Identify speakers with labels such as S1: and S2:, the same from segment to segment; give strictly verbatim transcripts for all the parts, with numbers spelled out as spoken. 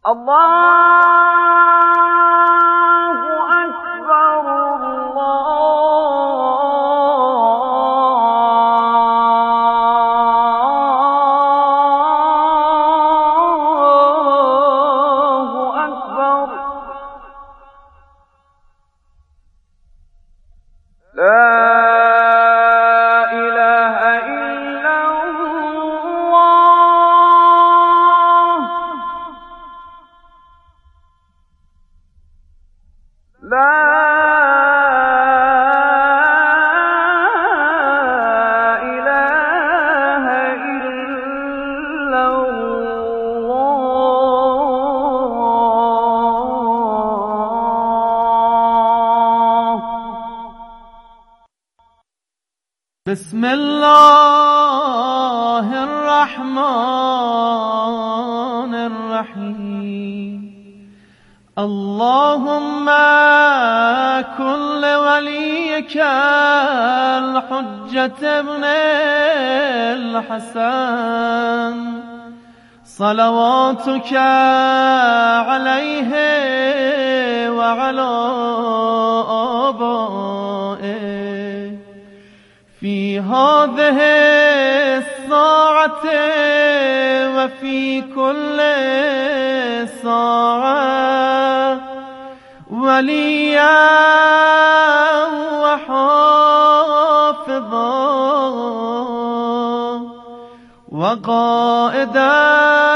S1: بسم الله الرحمن الرحیم. اللهم كن لوليك الحجة ابن الحسن صلواتك عليه وعلى آبائه في هذه الساعة وفي كل ساعة وليا وحافظا وقائدا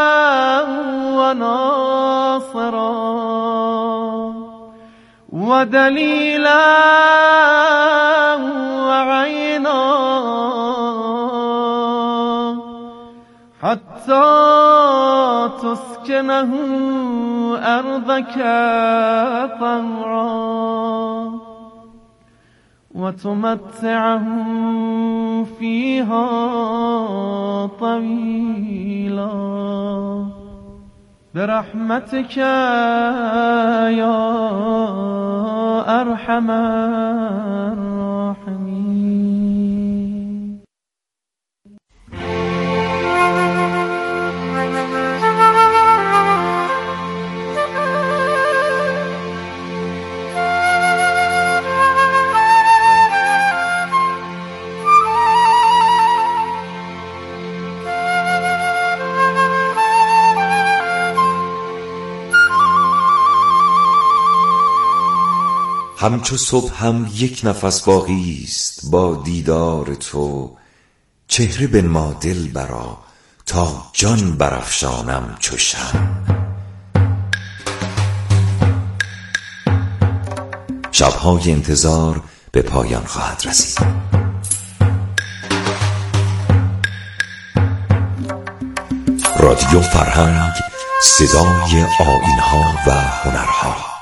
S1: وناصرا ودليلا وعينا حتى تسكنه أرضك طوعا وتمتعه فيها طويلا برحمتك يا أرحم الراحمين.
S2: همچو صبح هم یک نفس باقی است با دیدار تو، چهره بنما دلبرا تا جان برافشانم چو شمع. شب‌های انتظار به پایان خواهد رسید. رادیو فرهنگ، صدای آیین‌ها و هنرها.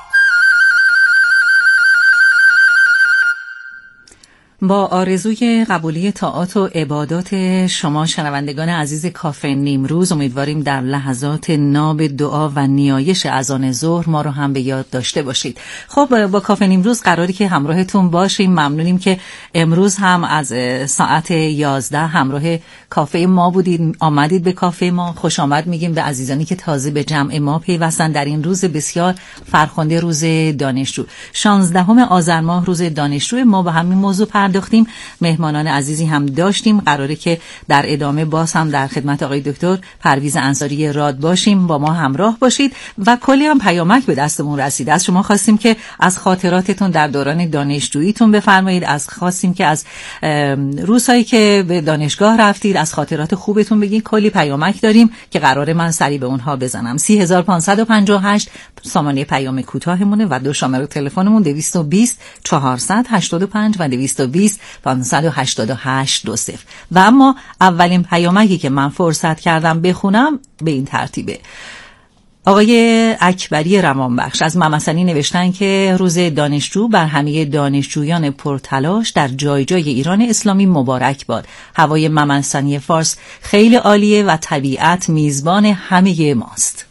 S3: با آرزوی قبولی طاعات و عبادات شما شنوندگان عزیز کافه نیمروز، امیدواریم در لحظات ناب دعا و نیایش اذان ظهر ما رو هم به یاد داشته باشید. خب با کافه نیمروز قراری که همراهتون باشیم. ممنونیم که امروز هم از ساعت یازده همراه کافه ما بودید، آمدید به کافه ما. خوش آمد میگیم به عزیزانی که تازه به جمع ما پیوستن در این روز بسیار فرخنده، روز دانشجو. شانزدهم آذر ماه روز دانشجو ما با همین موضوع پرداختیم. مهمانان عزیزی هم داشتیم. قراره که در ادامه باز هم در خدمت آقای دکتر پرویز انصاری راد باشیم. با ما همراه باشید و کلی هم پیامک به دستمون رسیده. از شما خواستیم که از خاطراتتون در دوران دانشجوییتون بفرمایید. از خواستیم که از روزهایی که به دانشگاه رفتید، از خاطرات خوبتون بگین. کلی پیامک داریم که قراره من سری به اونها بزنم. سی هزار و پانصد و پنجاه و هشت سامانه پیام کوتاهمونه و دو شماره تلفنمون دویست و بیست چهارصد و هشتاد و پنج و دویست و بیست پانصد و هشتاد و هشت دو صفر. و اما اولین پیامکی که من فرصت کردم بخونم به این ترتیبه. آقای اکبری روانبخش از ممسنی نوشتن که روز دانشجو بر همه دانشجویان پرتلاش در جای جای ایران اسلامی مبارک باد. هوای ممسنی فارس خیلی عالیه و طبیعت میزبان همه ماست.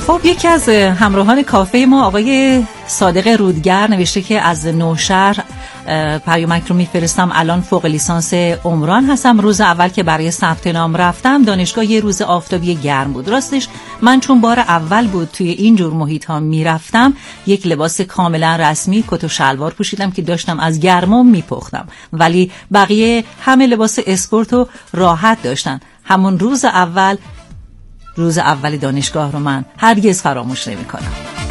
S3: خب یکی از همراهان کافه ما آقای صادق رودگر نوشته که از نوشهر پیامک رو میفرستم، الان فوق لیسانس عمران هستم. روز اول که برای ثبت نام رفتم دانشگاه یه روز آفتابی گرم بود. راستش من چون بار اول بود توی این جور محیط ها میرفتم یک لباس کاملا رسمی کت و شلوار پوشیدم که داشتم از گرما میپختم، ولی بقیه همه لباس اسپورت و راحت داشتن. همون روز اول روز اول دانشگاه رو من هرگز فراموش نمی کنم.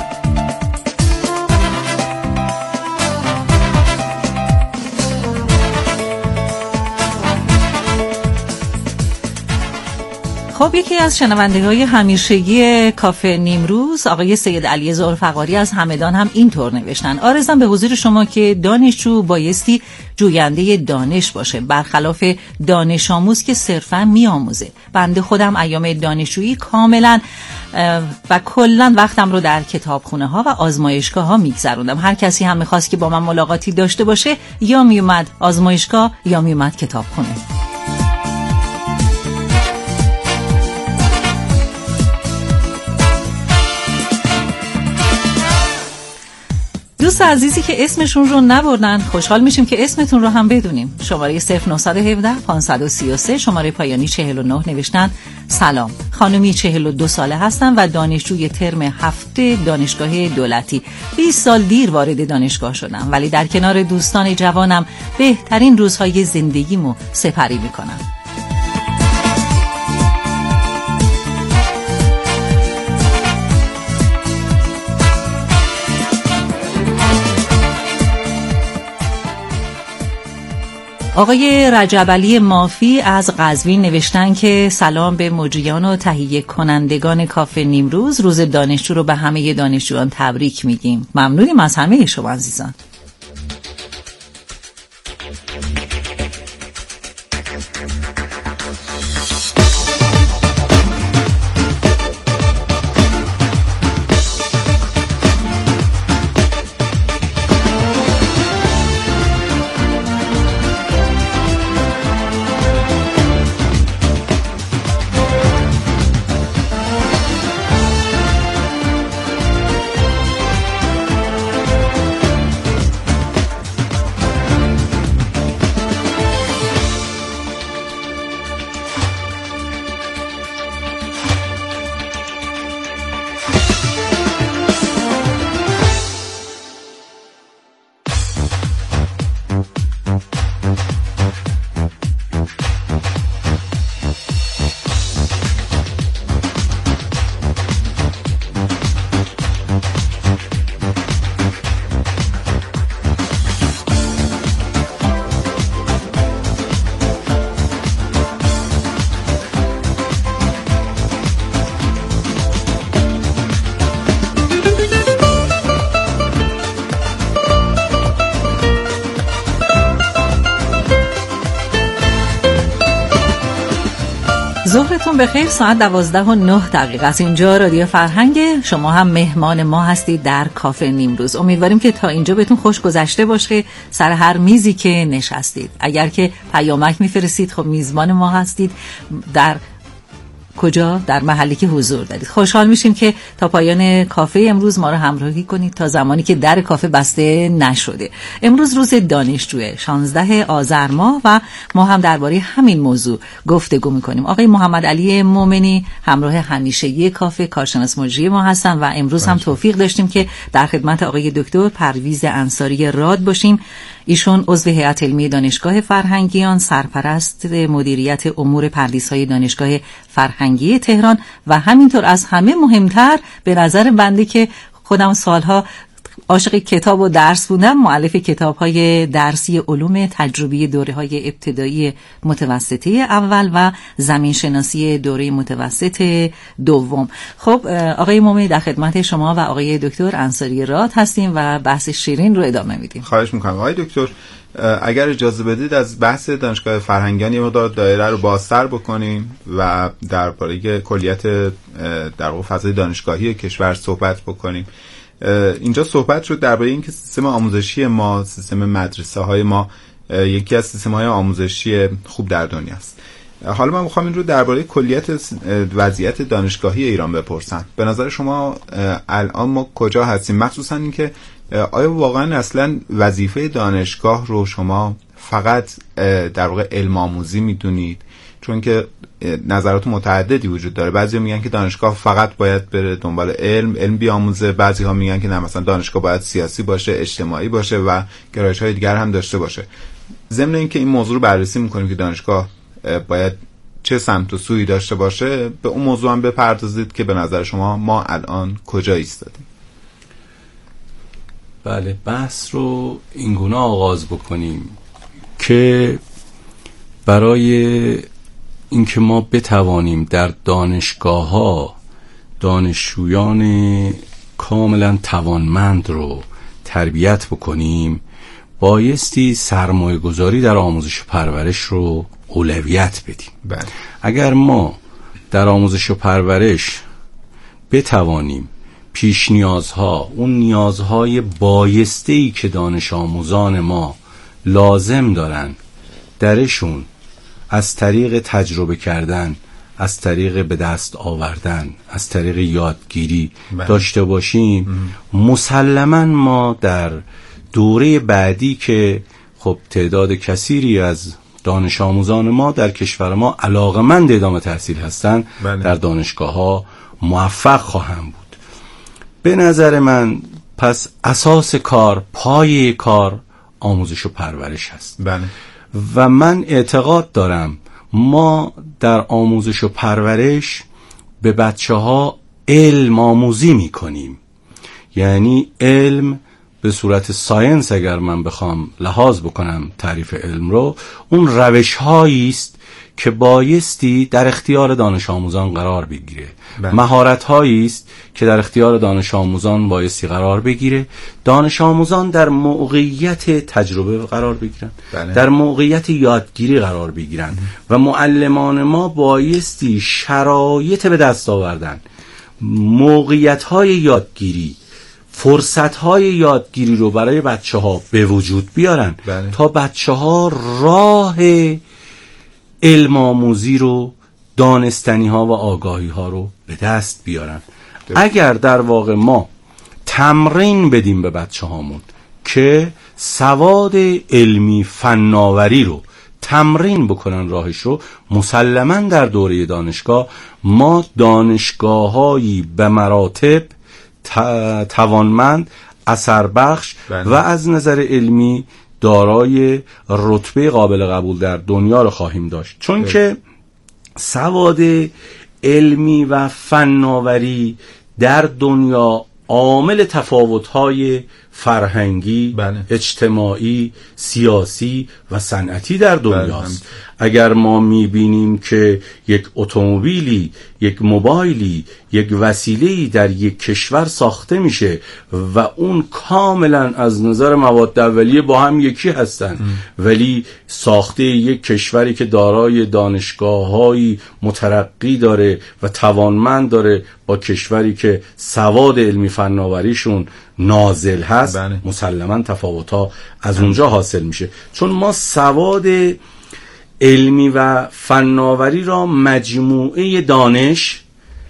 S3: خب یکی از شنونده‌های همیشگی کافه نیمروز آقای سید علی ذوالفقاری از همدان هم اینطور نوشتن: عرضم به حضور شما که دانشجو بایستی جوینده دانش باشه، برخلاف دانش آموز که صرفا میآموزه. بنده خودم ایام دانشجویی کاملا و کلا وقتم رو در کتابخونه ها و آزمایشگاه ها میگذروندم. هر کسی هم میخواست که با من ملاقاتی داشته باشه یا میومد آزمایشگاه یا میومد کتابخونه. دوست عزیزی که اسمشون رو نبردن خوشحال میشیم که اسمتون رو هم بدونیم. شماره صفر نه یک هفت پانصد و سی و سه شماره پایانی چهل و نه نوشتن: سلام، خانمی چهل و دو ساله هستم و دانشجوی ترم هفته دانشگاه دولتی. بیست سال دیر وارد دانشگاه شدم، ولی در کنار دوستان جوانم بهترین روزهای زندگیمو سپری میکنم. آقای رجب علی مافی از قزوین نوشتن که سلام به مجریان و تهیه کنندگان کافه نیمروز، روز دانشجو رو به همه دانشجویان تبریک میگیم. ممنونیم از همه شما عزیزان. ظهرتون بخیر. ساعت دوازده و نه دقیقه است. اینجا رادیو فرهنگ، شما هم مهمان ما هستید در کافه نیمروز. امیدواریم که تا اینجا بهتون خوش گذشته باشه سر هر میزی که نشستید. اگر که پیامک میفرستید خب میزبان ما هستید در کجا؟ در محلی که حضور دارید. خوشحال میشیم که تا پایان کافه امروز ما رو همراهی کنید تا زمانی که در کافه بسته نشده. امروز روز دانشجوه، شانزده آذر ماه و ما هم درباره همین موضوع گفتگو میکنیم. آقای محمد علی مومنی همراه همیشگی کافه کارشناس مجری ما هستن و امروز هم توفیق داشتیم که در خدمت آقای دکتر پرویز انصاری راد باشیم. ایشون عضو هیئت علمی دانشگاه فرهنگیان، سرپرست مدیریت امور پردیس‌های دانشگاه فرهنگی تهران و همینطور از همه مهمتر به نظر بنده که خودم سالها عاشق کتاب و درس بودم، مؤلف کتاب‌های درسی علوم تجربی دوره‌های ابتدایی متوسطه اول و زمین شناسی دوره متوسط دوم. خب آقای مومنی در خدمت شما و آقای دکتر انصاری راد هستیم و بحث شیرین رو ادامه میدیم.
S4: خواهش می‌کنم آقای دکتر، اگر اجازه بدید از بحث دانشگاه فرهنگیان یه مقدار دایره رو بازتر بکنیم و درباره کلیت در واقع فضای دانشگاهی کشور صحبت بکنیم. اینجا صحبت شد درباره اینکه سیستم آموزشی ما، سیستم مدرسه های ما یکی از سیستم های آموزشی خوب در دنیا است. حالا من میخوام این رو درباره کلیت وضعیت دانشگاهی ایران بپرسم. به نظر شما الان ما کجا هستیم؟ مخصوصا اینکه آیا واقعا اصلا وظیفه دانشگاه رو شما فقط در واقع علم آموزی میدونید؟ چون که نظرات متعددی وجود داره. بعضی ها میگن که دانشگاه فقط باید بره دنبال علم علم بیاموزه، بعضی ها میگن که نه، مثلا دانشگاه باید سیاسی باشه، اجتماعی باشه و گرایش های دیگر هم داشته باشه. ضمن اینکه این موضوع رو بررسی میکنیم که دانشگاه باید چه سمت و سویی داشته باشه، به اون موضوع هم بپردازید که به نظر شما ما الان کجا ایستادیم.
S5: بله، بحث رو اینگونه آغاز بکنیم که برای اینکه ما بتوانیم در دانشگاه ها دانشجویان کاملا توانمند رو تربیت بکنیم، بایستی سرمایه گذاری در آموزش و پرورش رو اولویت بدیم.
S4: بله.
S5: اگر ما در آموزش و پرورش بتوانیم پیش نیازها، اون نیازهای بایسته‌ای که دانش آموزان ما لازم دارن درشون از طریق تجربه کردن، از طریق به دست آوردن، از طریق یادگیری بله. داشته باشیم، مسلماً ما در دوره بعدی که خب تعداد کثیری از دانش آموزان ما در کشور ما علاقمند ادامه تحصیل هستن بله. در دانشگاه ها موفق خواهم بود. به نظر من پس اساس کار، پایه کار آموزش و پرورش هست
S4: بله.
S5: و من اعتقاد دارم ما در آموزش و پرورش به بچه ها علم آموزی می کنیم. یعنی علم به صورت ساینس اگر من بخوام لحاظ بکنم تعریف علم رو، اون روش هایی است که بایستی در اختیار دانش آموزان قرار بگیره، مهارت هایی است که در اختیار دانش آموزان بایستی قرار بگیره، دانش آموزان در موقعیت تجربه قرار بگیرن
S4: بله.
S5: در موقعیت یادگیری قرار بگیرن ام. و معلمان ما بایستی شرایط به دست آوردن، موقعیت های یادگیری، فرصت های یادگیری رو برای بچه ها به وجود بیارن
S4: بله.
S5: تا بچه ها راه علم آموزی رو، دانستنی ها و آگاهی ها رو به دست بیارن. اگر در واقع ما تمرین بدیم به بچه هامون که سواد علمی فناوری رو تمرین بکنن راهش رو، مسلماً در دوره دانشگاه ما دانشگاه‌هایی به مراتب توانمند، اثر بخش
S4: بله.
S5: و از نظر علمی دارای رتبه قابل قبول در دنیا رو خواهیم داشت، چون بله. که سواد علمی و فناوری در دنیا عامل تفاوت‌های فرهنگی،
S4: بله.
S5: اجتماعی، سیاسی و صنعتی در دنیاست. بله. اگر ما می‌بینیم که یک اتومبیلی، یک موبایلی، یک وسیله‌ای در یک کشور ساخته میشه و اون کاملا از نظر مواد اولیه با هم یکی هستن ام. ولی ساخته یک کشوری که دارای دانشگاه‌های مترقی داره و توانمند داره با کشوری که سواد علمی فناوریشون نازل هست،
S4: بله.
S5: مسلماً تفاوت‌ها از اونجا حاصل میشه، چون ما سواد علمی و فناوری را مجموعه دانش،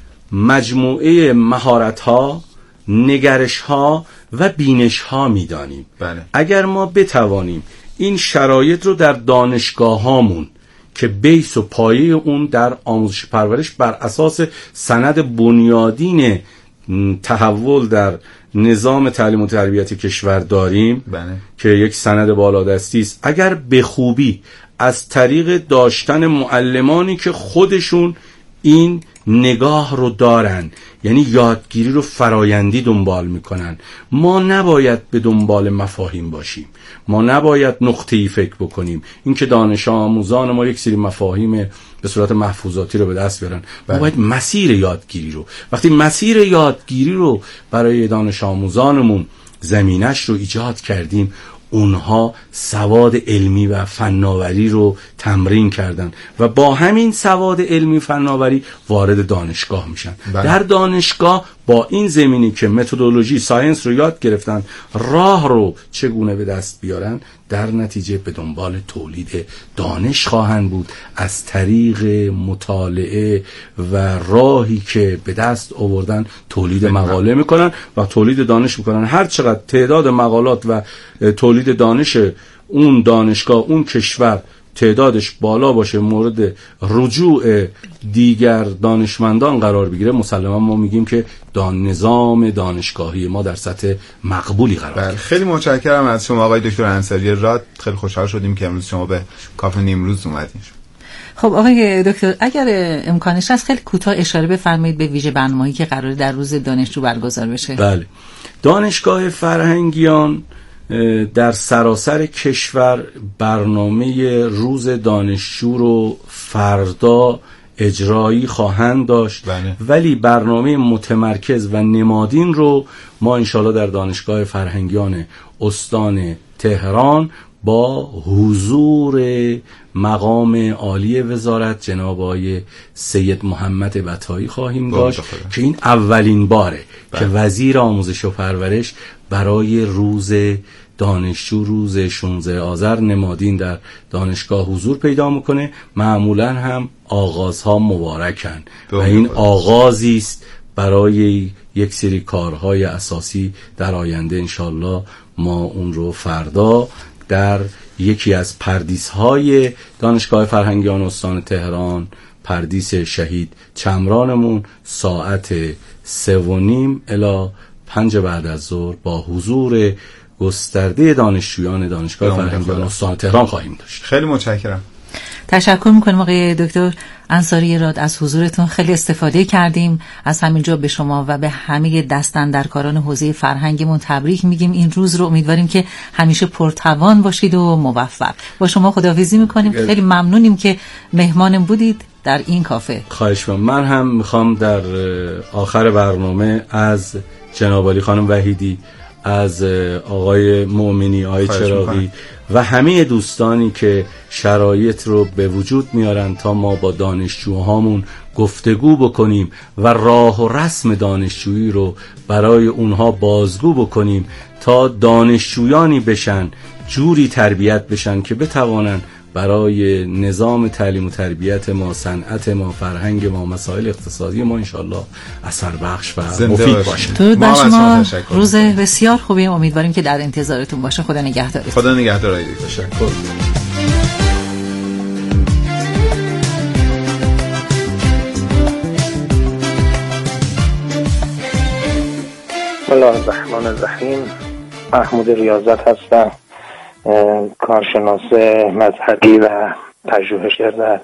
S5: مجموعه مهارت‌ها، نگرش‌ها و بینش‌ها می‌دانیم.
S4: بله.
S5: اگر ما بتوانیم این شرایط رو در دانشگاه‌هامون که بیس و پایه اون در آموزش پرورش بر اساس سند بنیادین تحول در نظام تعلیم و تربیت کشور داریم
S4: بله.
S5: که یک سند بالادستی است، اگر به خوبی از طریق داشتن معلمانی که خودشون این نگاه رو دارن، یعنی یادگیری رو فرایندی دنبال میکنن، ما نباید به دنبال مفاهیم باشیم، ما نباید نقطه‌ای فکر بکنیم این که دانش آموزان ما یک سری مفاهیم به صورت محفوظاتی رو به دست بیارن. ما باید مسیر یادگیری رو، وقتی مسیر یادگیری رو برای دانش آموزانمون زمینش رو ایجاد کردیم، اونها سواد علمی و فناوری رو تمرین کردن و با همین سواد علمی فناوری وارد دانشگاه میشن.
S4: بله.
S5: در دانشگاه با این زمینی که متدولوژی ساینس رو یاد گرفتن، راه رو چگونه به دست بیارن، در نتیجه به دنبال تولید دانش خواهند بود از طریق مطالعه و راهی که به دست آوردن تولید مقاله میکنن و تولید دانش میکنن. هر چقدر تعداد مقالات و تولید دانش اون دانشگاه، اون کشور تعدادش بالا باشه، مورد رجوع دیگر دانشمندان قرار بگیره، مسلما ما میگیم که دان نظام دانشگاهی ما در سطح مقبولی قرار
S4: بله.
S5: گرفت.
S4: خیلی متشکرم از شما آقای دکتر انصاری راد. خیلی خوشحال شدیم که امروز شما به کافه نیمروز اومدین.
S3: خب آقای دکتر، اگر امکانش هست خیلی کوتاه اشاره بفرمایید به ویژه برنامه‌ای که قراره در روز دانشجو برگزار بشه.
S5: بله. دانشگاه فرهنگیان در سراسر کشور برنامه روز دانشجو رو فردا اجرایی خواهند داشت.
S4: بله.
S5: ولی برنامه متمرکز و نمادین رو ما انشالله در دانشگاه فرهنگیان استان تهران با حضور مقام عالی وزارت جناب آقای سید محمد بطایی خواهیم داشت که این اولین باره بله. که وزیر آموزش و پرورش برای روز دانشجو روز شانزده آذر نمادین در دانشگاه حضور پیدا میکنه. معمولا هم آغازها مبارکن و این آغازی است برای یک سری کارهای اساسی در آینده. انشالله ما اون رو فردا در یکی از پردیس‌های دانشگاه فرهنگیان استان تهران، پردیس شهید چمرانمون، ساعت سه و نیم الی پنج بعد از ظهر با حضور گسترده دانشجویان دانشگاه فرهنگیان استان تهران خواهیم داشت.
S4: خیلی متشکرم.
S3: تشکر میکنم آقای دکتر انصاری راد از حضورتون. خیلی استفاده کردیم. از همینجا به شما و به همه دستاندرکاران حوزه فرهنگمون تبریک میگیم. این روز رو امیدواریم که همیشه پرتوان باشید و موفق. با شما خداحافظی میکنیم. خیلی ممنونیم که مهمانم بودید در این کافه.
S5: خواهش می‌کنم. من هم میخوام در آخر برنامه از جناب علی خانم وحیدی، از آقای مؤمنی، آقای چراغی و همه دوستانی که شرایط رو به وجود میارن تا ما با دانشجوهامون گفتگو بکنیم و راه و رسم دانشجویی رو برای اونها بازگو بکنیم تا دانشجویانی بشن، جوری تربیت بشن که بتوانن برای نظام تعلیم و تربیت ما، صنعت ما، فرهنگ ما، مسائل اقتصادی ما انشالله اثر بخش و مفید باشه.
S3: درود بر شما. روز بسیار خوبی، امیدواریم که در انتظارتون باشه. خدا نگهدار.
S4: خدا نگهدار. تشکر.
S6: بسم الله الرحمن الرحیم. محمود ریاضت هستم، کارشناس مذهبی و پژوهشگر در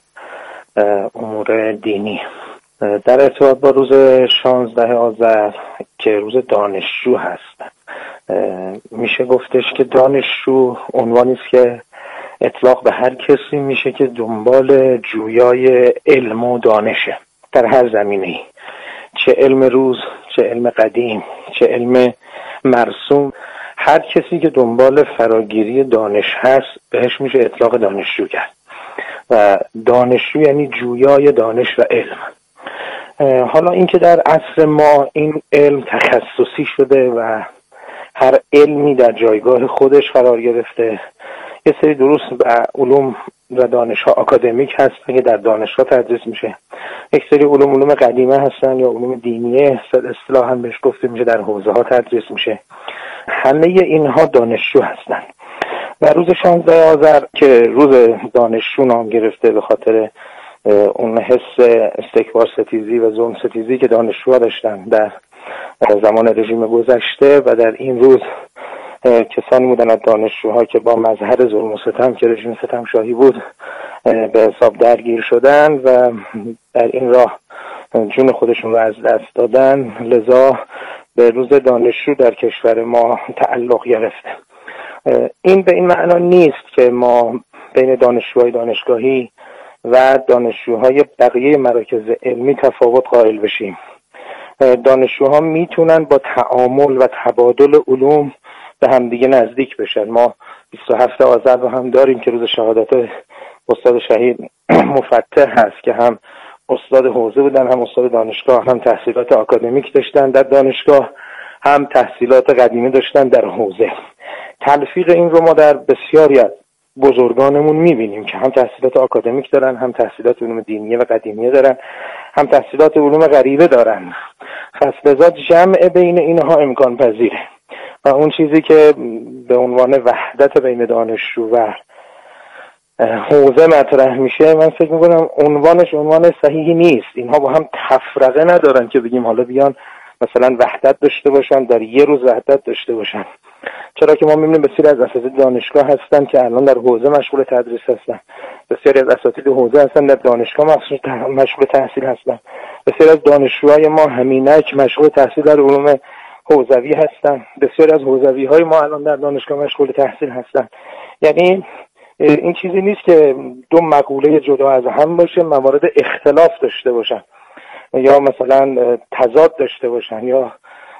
S6: امور دینی. در ارتباط با روز شانزده آذر که روز دانشجو هست، میشه گفتش که دانشجو عنوانی است که اطلاق به هر کسی میشه که دنبال جویای علم و دانشه در هر زمینه‌ای، چه علم روز، چه علم قدیم، چه علم مرسوم. هر کسی که دنبال فراگیری دانش هست بهش میشه اطلاق دانشجو کرد و دانشجو یعنی جویای دانش و علم. حالا اینکه در عصر ما این علم تخصصی شده و هر علمی در جایگاه خودش قرار گرفته، یه سری دروس و علوم و دانش‌ها آکادمیک هستن که در دانشگاه تدریس میشه، یک سری علوم علوم قدیمه هستن یا علوم دینیه اصطلاحاً بهش گفته میشه در حوزه ها تدریس میشه. همه اینها دانشجو هستن و روز شانزده آذر که روز دانشجو نام گرفته به خاطر اون حس استکبار ستیزی و ظلم ستیزی که دانشجوها داشتن در زمان رژیم گذشته و در این روز کسانی بودن از دانشجوها که با مظهر ظلم و ستم که رژیم ستم شاهی بود به حساب درگیر شدن و در این راه جون خودشون رو از دست دادن، لذا به روز دانشجو در کشور ما تعلق گرفته. این به این معنا نیست که ما بین دانشجوهای دانشگاهی و دانشجوهای بقیه مراکز علمی تفاوت قائل بشیم. دانشجوها میتونن با تعامل و تبادل علوم به همدیگه نزدیک بشن. ما بیست و هفتم آذر رو هم داریم که روز شهادت استاد شهید مفتح هست که هم استاد حوزه بودن، هم استاد دانشگاه، هم تحصیلات آکادمیک داشتن در دانشگاه، هم تحصیلات قدیمی داشتن در حوزه. تلفیق این رو ما در بسیاری از بزرگانمون میبینیم که هم تحصیلات آکادمیک دارن، هم تحصیلات علوم دینیه و قدیمیه دارن، هم تحصیلات علوم غریبه دارن. فلذا جمع بین اینها امکان پذیره و اون چیزی که به عنوان وحدت بین دانشجو و حوزه مطرح میشه، من فکر میکنم عنوانش عنوان صحیحی نیست. اینها با هم تفرقه ندارن که بگیم حالا بیان مثلا وحدت داشته باشن، در یه روز وحدت داشته باشن. چرا که ما میبینیم بسیاری از اساتید دانشگاه هستن که الان در حوزه مشغول تدریس هستن، بسیاری از اساتید حوزه هستن در دانشگاه مشغول تحصیل هستن، بسیاری از دانشجوهای ما همینک مشغول تحصیل در علوم حوزوی هستن، بسیاری از حوزوی های ما الان در دانشگاه مشغول تحصیل هستن. یعنی این چیزی نیست که دو مقوله جدا از هم باشه، موارد اختلاف داشته باشن یا مثلا تضاد داشته باشن یا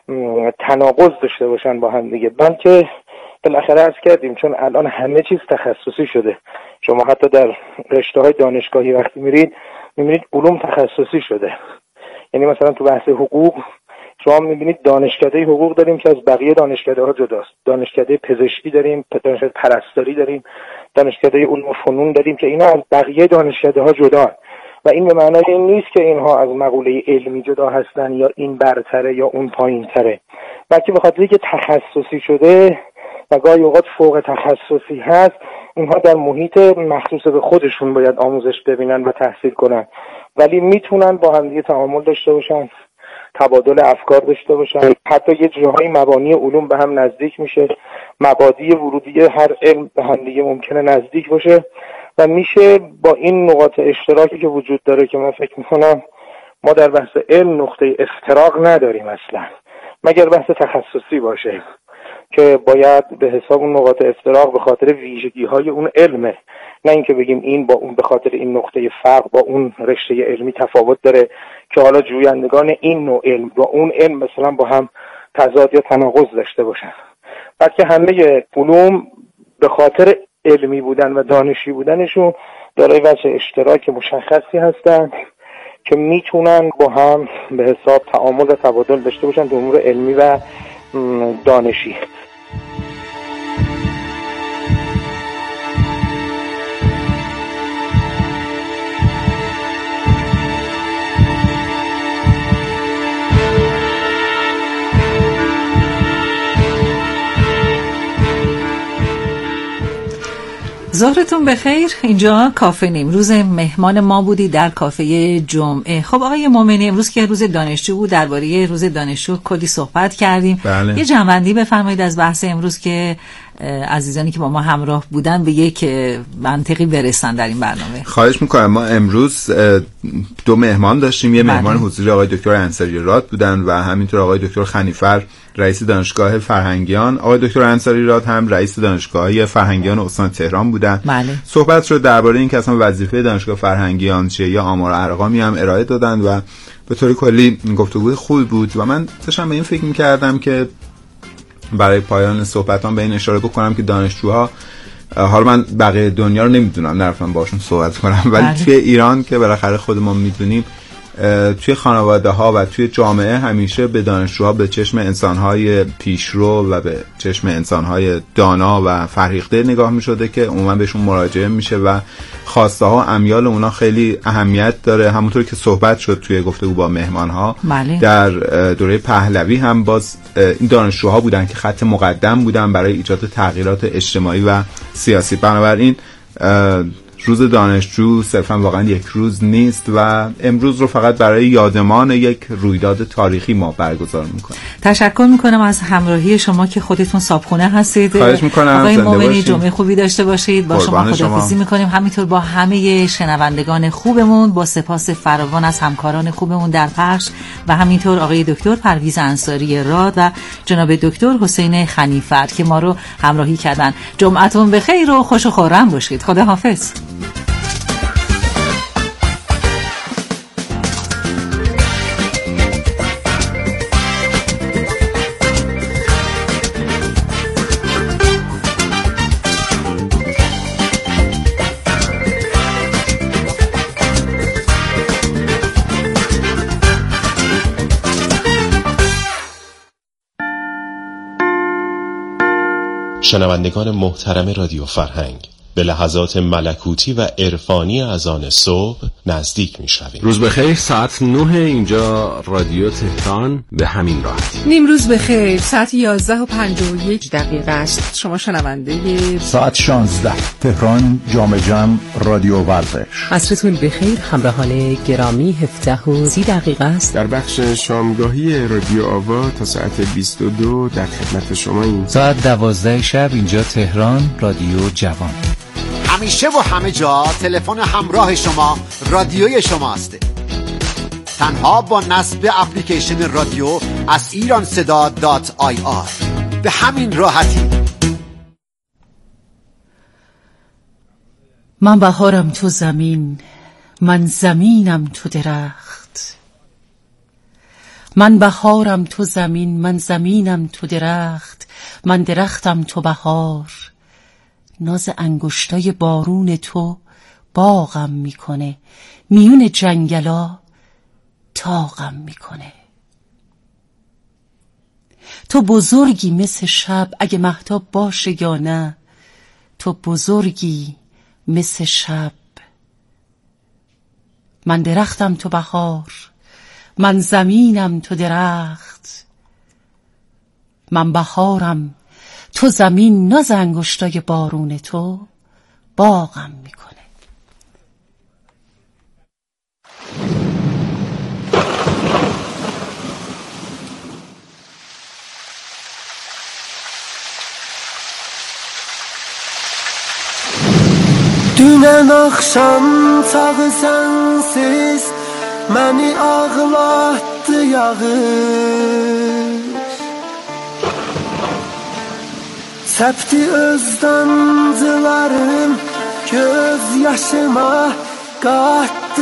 S6: تناقض داشته باشن با هم دیگه، بلکه بالاخره عرض کردیم چون الان همه چیز تخصصی شده. شما حتی در رشته‌های دانشگاهی وقتی میرید میبینید علوم تخصصی شده. یعنی مثلا تو بحث حقوق شما میبینید دانشکده حقوق داریم که از بقیه دانشکده ها جداست، دانشکده پزشکی داریم، دانشکده پرستاری داریم، دانشکده علوم و فنون داریم که اینا از بقیه دانشکده ها جدا. و این به معنای این نیست که اینها از مقوله علمی جدا هستن یا این برتره یا اون پایین‌تره، بلکه به خاطری که تخصصی شده و گاهی اوقات فوق تخصصی هست، اینها در محیط مخصوص به خودشون باید آموزش ببینن و تحصیل کنن، ولی میتونن با هم دیگه تعامل داشته باشن، تبادل افکار داشته باشن. حتی یه جاهای مبانی علوم به هم نزدیک میشه، مبادی ورودی هر علم به هم دیگه ممکنه نزدیک باشه و میشه با این نقاط اشتراکی که وجود داره که من فکر میکنم ما در بحث علم نقطه افتراق نداریم اصلا، مگر بحث تخصصی باشه که باید به حساب اون نقاط افتراق به خاطر ویژگی های اون علمه، نه اینکه بگیم این با اون به خاطر این نقطه فرق با اون رشته علمی تفاوت داره که حالا جویندگان این نوع علم با اون علم مثلا با هم تضاد یا تناقض داشته باشن، بلکه همه علوم به خاطر علمی بودن و دانشی بودنشون دارای وجه اشتراک مشخصی هستن که میتونن با هم به حساب تعامل و تبادل داشته باشن در امور علمی و دانشی.
S3: ظهرتون بخیر. اینجا کافه نیمروز، مهمان ما بودی در کافه جمعه. خب آقای مومنی، امروز که روز دانشجو بود، درباره روز دانشجو کلی صحبت کردیم.
S4: بله.
S3: یه جنبندی بفرمایید از بحث امروز که عزیزانی که با ما همراه بودن به یک منطقی برسن در این برنامه.
S4: خواهش میکنم. ما امروز دو مهمان داشتیم. یه مهمان حضوری آقای دکتر انصاری راد بودن و همینطور آقای دکتر خنیفر، رئیس دانشگاه فرهنگیان. آقای دکتر انصاری راد هم رئیس دانشگاه فرهنگیان استان تهران بودن.
S3: بله.
S4: صحبت شد درباره این که اصلا وظیفه دانشگاه فرهنگیان چیه، یا آمار ارقامی هم ارائه دادن و به طور کلی گفتگوی خوبی بود و من داشتم به این فکر می‌کردم که برای پایان صحبتام به این اشاره بکنم که دانشجوها، حالا من بقیه دنیا رو نمیدونم، نرفتم باشون صحبت کنم، ولی بله. توی ایران که بالاخره خودمون میدونیم، توی خانواده ها و توی جامعه همیشه به دانشجوها به چشم انسانهای پیشرو و به چشم انسانهای دانا و فرهیخته نگاه می شده که عموما بهشون مراجعه میشه و خواسته ها امیال اونا خیلی اهمیت داره. همونطور که صحبت شد توی گفتگو با مهمان ها،
S3: بله.
S4: در دوره پهلوی هم باز این دانشجوها بودن که خط مقدم بودن برای ایجاد تغییرات اجتماعی و سیاسی. بنابراین روز دانشجو صرفا واقعا یک روز نیست و امروز رو فقط برای یادمان یک رویداد تاریخی ما برگزار میکنیم.
S3: تشکر میکنم از همراهی شما که خودتون صابخونه هستید.
S4: خواهش میکنم.
S3: آقای مومنی، جمعه خوبی داشته باشید. با شما خداحافظی میکنیم، همینطور با همه شنوندگان خوبمون، با سپاس فراوان از همکاران خوبمون در پخش و همینطور آقای دکتر پرویز انصاری راد و جناب دکتر حسین خنیفر که ما رو همراهی کردن. جمعتون بخیر و خوش و خرم باشید. خداحافظ.
S7: شنوندگان محترم رادیو فرهنگ، به لحظات ملکوتی و عرفانی اذان صبح نزدیک می‌شویم.
S5: روز بخیر، ساعت نه اینجا رادیو تهران، به همین راحتی.
S8: نیم روز بخیر، ساعت یازده و پنجاه و یک دقیقه است. شما شنونده
S9: ساعت شانزده تهران جام جم رادیو ورزش.
S10: عصرتون بخیر، همراهان گرامی، هفده و سی دقیقه است.
S11: در بخش شامگاهی رادیو آوا تا ساعت بیست و دو در خدمت شما این.
S12: ساعت دوازده شب اینجا تهران رادیو جوان.
S13: همیشه و همه جا تلفن همراه شما رادیوی شماست. تنها با نصب اپلیکیشن رادیو از ایران صدا دات آی آر به همین راحتی.
S14: من بهارم تو زمین، من زمینم تو درخت. من بهارم تو زمین، من زمینم تو درخت. من درختم تو بهار، ناز انگشتای بارون تو باغم میکنه، میون جنگلا تاغم میکنه. تو بزرگی مثل شب، اگه مهتاب باشه یا نه، تو بزرگی مثل شب. من درختم تو بهار، من زمینم تو درخت. من بهارم تو زمین، ناز انگشتای بارون تو باغم میکنه.
S15: Dünən axşam çağı sənsiz məni ağlatdı yağış. Səpdi öz damcılarım göz yaşıma, qatdı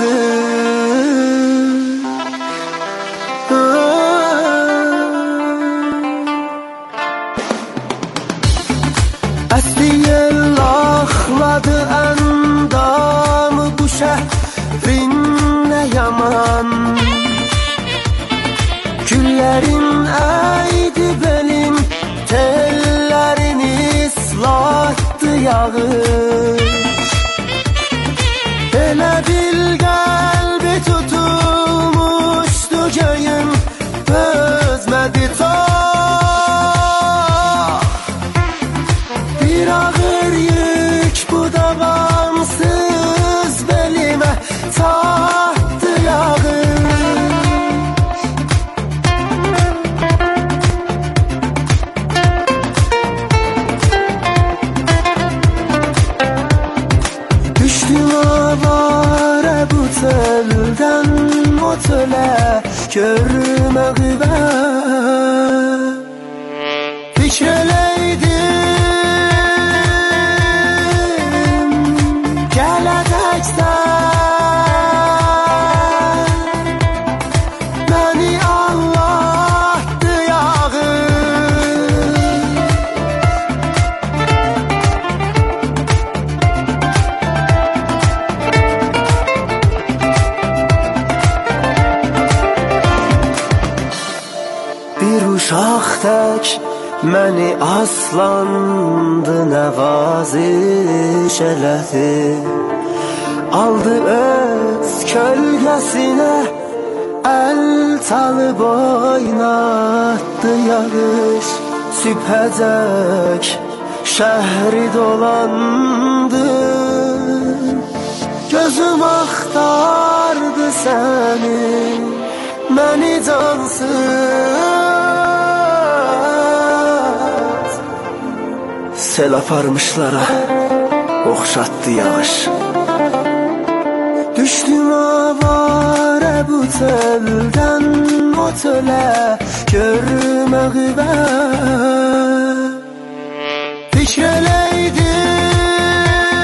S15: yağış. Əsli yel ağladı əndamı, bu şəhrin nə yaman. Güllərin əydi belim, tellərini ıslatdı yağış. Elə bil qəlbi tutulmuşdu göyün, özmədi ta. Bir ağır yük bu da gamsız belimə tahtı yağış. Düşdüm avara bu teldən o telə, görmə qüvvət. Fikr eləydim gələcəksən, məni anlatdı yağış. Bir uşaq tək məni aslandı nəvaziş elədi, aldı öz kölgəsinə, əl çalıb oynatdı yağış. Sübhəcək şəhri dolandı, gözüm axtardı səni, məni cansız. Sel aparmışlara oxşatdı yağış. Düşdüm avara bu teldən o telə, görmə qüvvət.